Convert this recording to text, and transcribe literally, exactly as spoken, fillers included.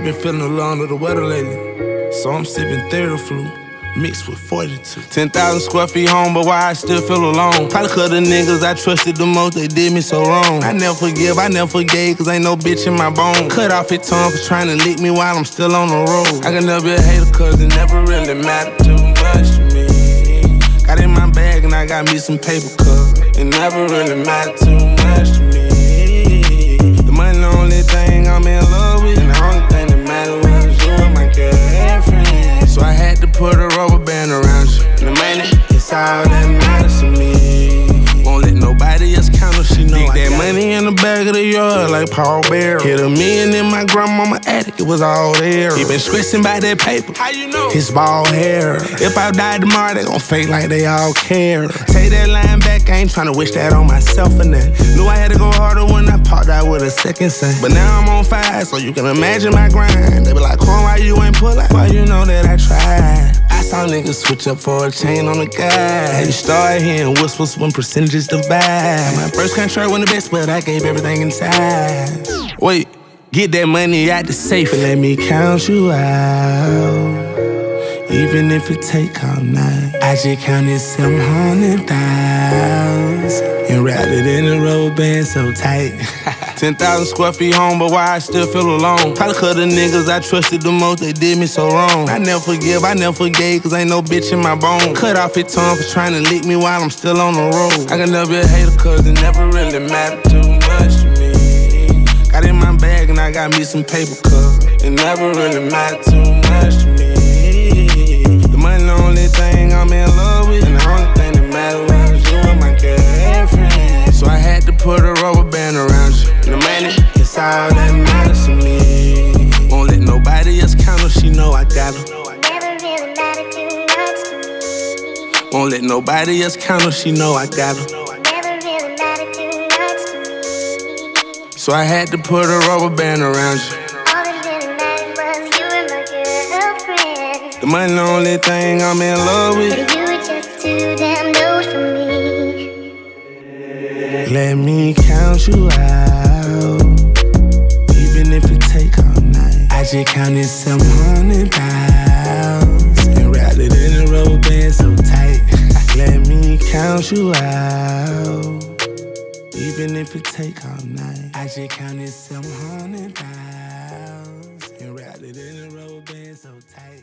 been feeling a lot under the weather lately, so I'm sipping Theraflu mixed with forty-two. ten thousand square feet home, but why I still feel alone? Probably cause the niggas I trusted the most, they did me so wrong. I never forgive, I never forgave, cause ain't no bitch in my bone. Cut off his tongue for trying to lick me while I'm still on the road. I can never be a hater cause it never really mattered too much to me. Got in my bag and I got me some paper cause it never really mattered too much to me. The money the only thing I'm in love with, and the only thing that mattered was you and my girlfriend. So I had to put a rubber band around you. And the money, it's all that matters to me. Won't let nobody else count her, she know I that money in the back of the yard like Paul Bear. Hit a million in my grandmama attic, it was all there. He been stressing by that paper, how you know? His bald hair. If I die tomorrow, they gon' fake like they all care. Take that line back, I ain't tryna wish that on myself or nothing. Knew I had to go harder when I popped out with a second son. But now I'm on fire, so you can imagine my grind. They be like, Quan, why you ain't pull out? Why you know that I tried? I saw niggas switch up for a chain on the guy. You start hearing whispers when percentages divide. My first contract wasn't the best, but I gave everything inside. Wait, get that money out the safe and let me count you out. Even if it take all night, I just counted seven hundred thousand and wrapped it in a rubber band so tight. ten thousand square feet home, but why I still feel alone? Probably cause the niggas I trusted the most, they did me so wrong. I never forgive, I never forgave, cause ain't no bitch in my bone. Cut off his tongue for trying to lick me while I'm still on the road. I can never be a hater cause it never really mattered too much to me. Got in my bag and I got me some paper cause it never really mattered too much to me. The money the only thing I'm in love with, and the only thing that mattered was you and my girlfriend. So I had to put a rubber band around you. And the money, it's all that matters to me. Won't let nobody else count her, she know I got her. Never really mattered too much to me. Won't let nobody else count her, she know I got her. Never really mattered too much to me. So I had to put a rubber band around you. All that really mattered was you and my girlfriend. The money the only thing I'm in love with. But you were just too damn dope for me. Let me count you out. Even if it take all night, I just counted seven hundred thousand and wrapped it in a rubber band so tight. Let me count you out. Even if it take all night, I just counted seven hundred thousand and wrapped it in a rubber band so tight.